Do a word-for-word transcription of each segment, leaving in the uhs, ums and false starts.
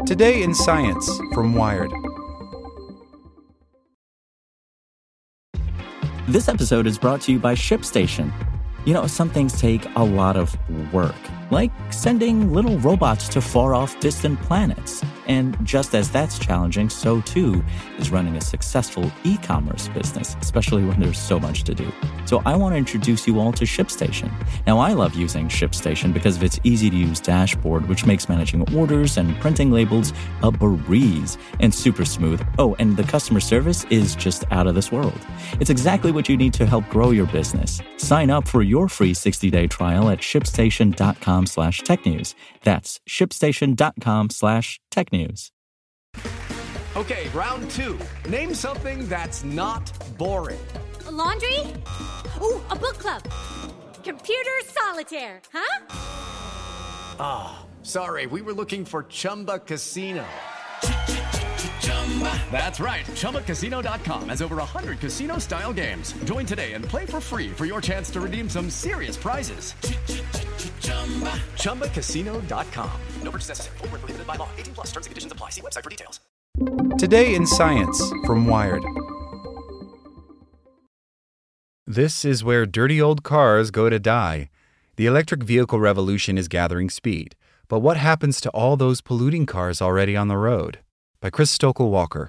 Today in Science from Wired. This episode is brought to you by ShipStation. You know, some things take a lot of work, like sending little robots to far-off distant planets. And just as that's challenging, so too is running a successful e-commerce business, especially when there's so much to do. So I want to introduce you all to ShipStation. Now, I love using ShipStation because of its easy-to-use dashboard, which makes managing orders and printing labels a breeze and super smooth. Oh, and the customer service is just out of this world. It's exactly what you need to help grow your business. Sign up for your free sixty-day trial at shipstation.com slash technews. That's shipstation.com slash technews. Okay, round two. Name something that's not boring. A laundry? Ooh, a book club. Computer solitaire, huh? Ah, oh, sorry, we were looking for Chumba Casino. That's right, Chumba Casino dot com has over one hundred casino-style games. Join today and play for free for your chance to redeem some serious prizes. Chumba Casino dot com. No purchase necessary. Void where prohibited by law. eighteen plus. Terms and conditions apply. See website for details. Today in Science from Wired. This is where dirty old cars go to die. The electric vehicle revolution is gathering speed. But what happens to all those polluting cars already on the road? By Chris Stokel-Walker.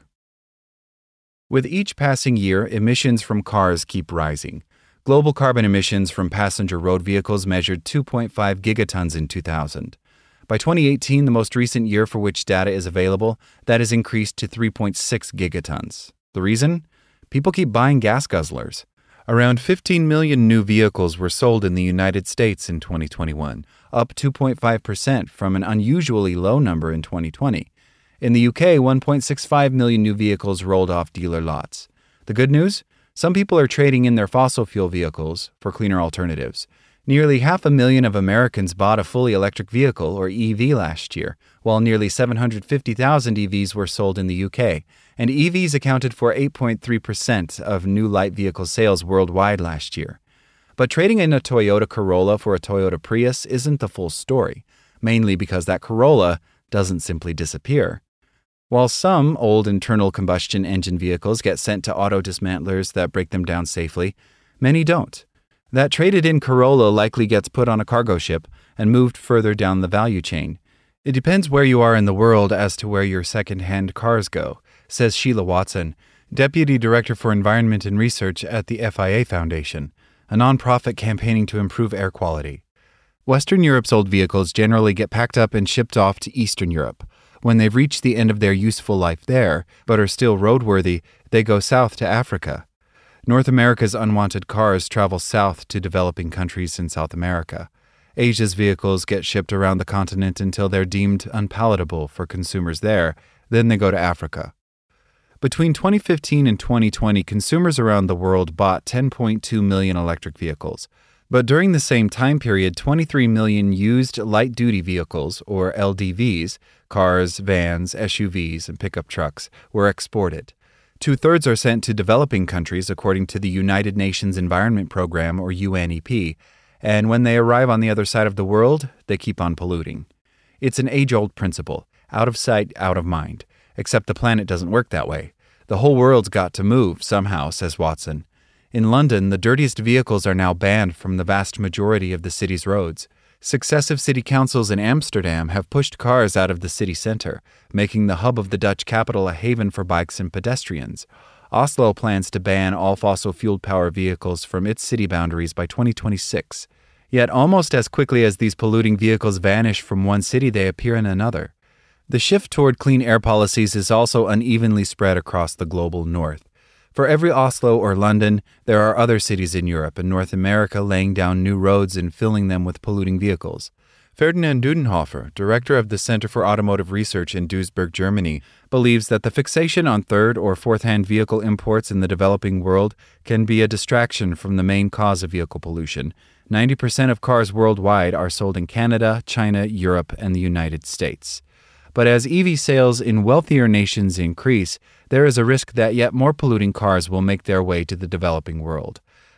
With each passing year, emissions from cars keep rising. Global carbon emissions from passenger road vehicles measured two point five gigatons in two thousand. By twenty eighteen, the most recent year for which data is available, that has increased to three point six gigatons. The reason? People keep buying gas guzzlers. Around fifteen million new vehicles were sold in the United States in twenty twenty-one, up two point five percent from an unusually low number in twenty twenty. In the U K, one point six five million new vehicles rolled off dealer lots. The good news? Some people are trading in their fossil fuel vehicles for cleaner alternatives. Nearly half a million of Americans bought a fully electric vehicle, or E V, last year, while nearly seven hundred fifty thousand E Vs were sold in the U K, and E Vs accounted for eight point three percent of new light vehicle sales worldwide last year. But trading in a Toyota Corolla for a Toyota Prius isn't the full story, mainly because that Corolla doesn't simply disappear. While some old internal combustion engine vehicles get sent to auto dismantlers that break them down safely, many don't. That traded-in Corolla likely gets put on a cargo ship and moved further down the value chain. It depends where you are in the world as to where your second-hand cars go, says Sheila Watson, Deputy Director for Environment and Research at the F I A Foundation, a nonprofit campaigning to improve air quality. Western Europe's old vehicles generally get packed up and shipped off to Eastern Europe. When they've reached the end of their useful life there, but are still roadworthy, they go south to Africa. North America's unwanted cars travel south to developing countries in South America. Asia's vehicles get shipped around the continent until they're deemed unpalatable for consumers there, then they go to Africa. Between twenty fifteen and twenty twenty, consumers around the world bought ten point two million electric vehicles. But during the same time period, twenty-three million used light-duty vehicles, or L D Vs, cars, vans, S U Vs, and pickup trucks, were exported. Two-thirds are sent to developing countries according to the United Nations Environment Program, or U N E P, and when they arrive on the other side of the world, they keep on polluting. It's an age-old principle, out of sight, out of mind, except the planet doesn't work that way. The whole world's got to move somehow, says Watson. In London, the dirtiest vehicles are now banned from the vast majority of the city's roads. Successive city councils in Amsterdam have pushed cars out of the city center, making the hub of the Dutch capital a haven for bikes and pedestrians. Oslo plans to ban all fossil-fueled power vehicles from its city boundaries by twenty twenty-six. Yet almost as quickly as these polluting vehicles vanish from one city, they appear in another. The shift toward clean air policies is also unevenly spread across the global north. For every Oslo or London, there are other cities in Europe and North America laying down new roads and filling them with polluting vehicles. Ferdinand Dudenhofer, director of the Center for Automotive Research in Duisburg, Germany, believes that the fixation on third- or fourth-hand vehicle imports in the developing world can be a distraction from the main cause of vehicle pollution. ninety percent of cars worldwide are sold in Canada, China, Europe, and the United States. But as E V sales in wealthier nations increase, there is a risk that yet more polluting cars will make their way to the developing world.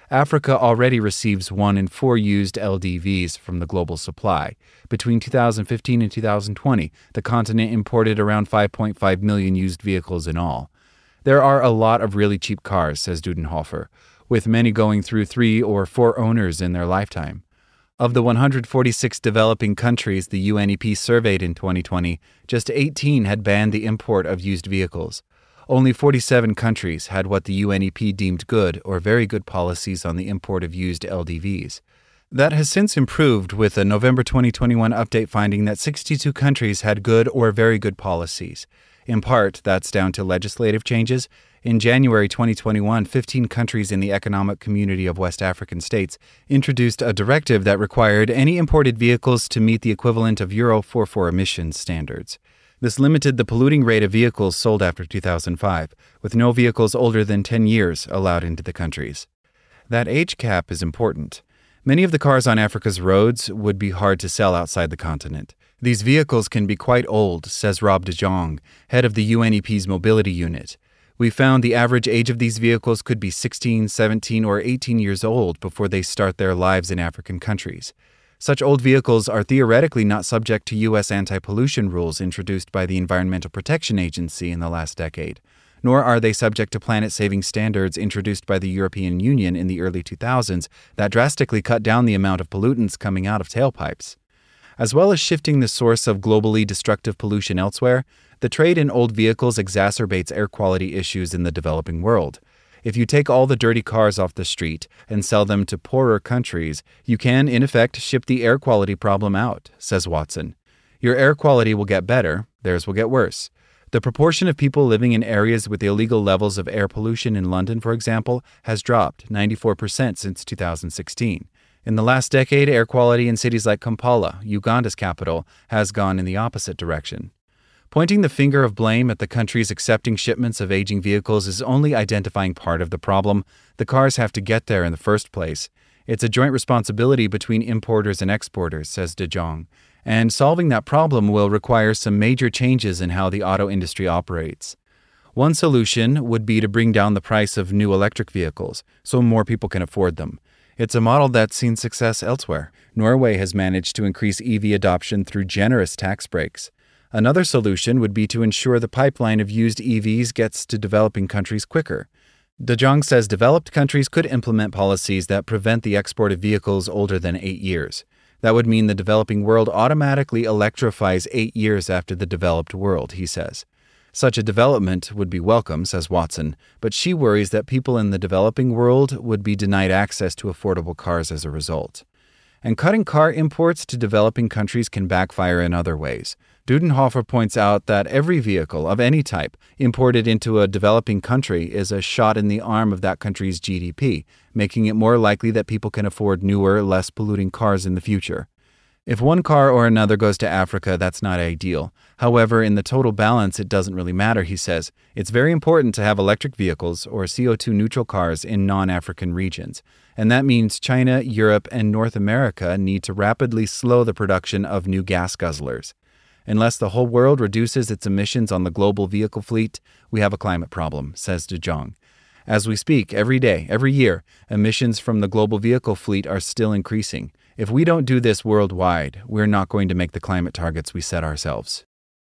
Africa already receives one in four used L D Vs from the global supply. Between two thousand fifteen and two thousand twenty, the continent imported around five point five million used vehicles in all. There are a lot of really cheap cars, says Dudenhofer, with many going through three or four owners in their lifetime. Of the one hundred forty-six developing countries the U N E P surveyed in twenty twenty, just eighteen had banned the import of used vehicles. Only forty-seven countries had what the U N E P deemed good or very good policies on the import of used L D Vs. That has since improved, with a November twenty twenty-one update finding that sixty-two countries had good or very good policies. In part, that's down to legislative changes. In January twenty twenty-one, fifteen countries in the Economic Community of West African States introduced a directive that required any imported vehicles to meet the equivalent of Euro four four emissions standards. This limited the polluting rate of vehicles sold after two thousand five, with no vehicles older than ten years allowed into the countries. That age cap is important. Many of the cars on Africa's roads would be hard to sell outside the continent. These vehicles can be quite old, says Rob de Jong, head of the U N E P's mobility unit. We found the average age of these vehicles could be sixteen, seventeen, or eighteen years old before they start their lives in African countries. Such old vehicles are theoretically not subject to U S anti-pollution rules introduced by the Environmental Protection Agency in the last decade, nor are they subject to planet-saving standards introduced by the European Union in the early two thousands that drastically cut down the amount of pollutants coming out of tailpipes. As well as shifting the source of globally destructive pollution elsewhere, the trade in old vehicles exacerbates air quality issues in the developing world. If you take all the dirty cars off the street and sell them to poorer countries, you can, in effect, ship the air quality problem out, says Watson. Your air quality will get better, theirs will get worse. The proportion of people living in areas with illegal levels of air pollution in London, for example, has dropped ninety-four percent since two thousand sixteen. In the last decade, air quality in cities like Kampala, Uganda's capital, has gone in the opposite direction. Pointing the finger of blame at the countries accepting shipments of aging vehicles is only identifying part of the problem. The cars have to get there in the first place. It's a joint responsibility between importers and exporters, says De Jong, and solving that problem will require some major changes in how the auto industry operates. One solution would be to bring down the price of new electric vehicles so more people can afford them. It's a model that's seen success elsewhere. Norway has managed to increase E V adoption through generous tax breaks. Another solution would be to ensure the pipeline of used E Vs gets to developing countries quicker. De Jong says developed countries could implement policies that prevent the export of vehicles older than eight years. That would mean the developing world automatically electrifies eight years after the developed world, he says. Such a development would be welcome, says Watson, but she worries that people in the developing world would be denied access to affordable cars as a result. And cutting car imports to developing countries can backfire in other ways. Dudenhofer points out that every vehicle of any type imported into a developing country is a shot in the arm of that country's G D P, making it more likely that people can afford newer, less polluting cars in the future. If one car or another goes to Africa, that's not ideal. However, in the total balance, it doesn't really matter, he says. It's very important to have electric vehicles or C O two neutral cars in non-African regions. And that means China, Europe, and North America need to rapidly slow the production of new gas guzzlers. Unless the whole world reduces its emissions on the global vehicle fleet, we have a climate problem, says De Jong. As we speak, every day, every year, emissions from the global vehicle fleet are still increasing. If we don't do this worldwide, we're not going to make the climate targets we set ourselves.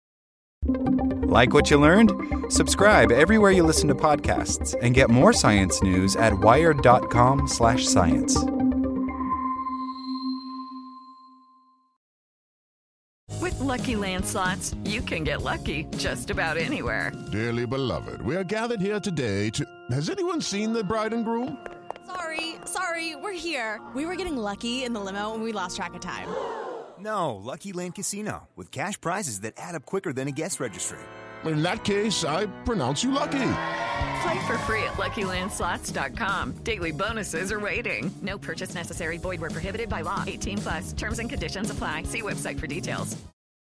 Like what you learned? Subscribe everywhere you listen to podcasts and get more science news at wired.com slash science. With Lucky Land Slots, you can get lucky just about anywhere. Dearly beloved, we are gathered here today to... Has anyone seen the bride and groom? Sorry, sorry, we're here. We were getting lucky in the limo and we lost track of time. No, Lucky Land Casino, with cash prizes that add up quicker than a guest registry. In that case, I pronounce you lucky. Play for free at lucky land slots dot com. Daily bonuses are waiting. No purchase necessary. Void where prohibited by law. eighteen plus. Terms and conditions apply. See website for details.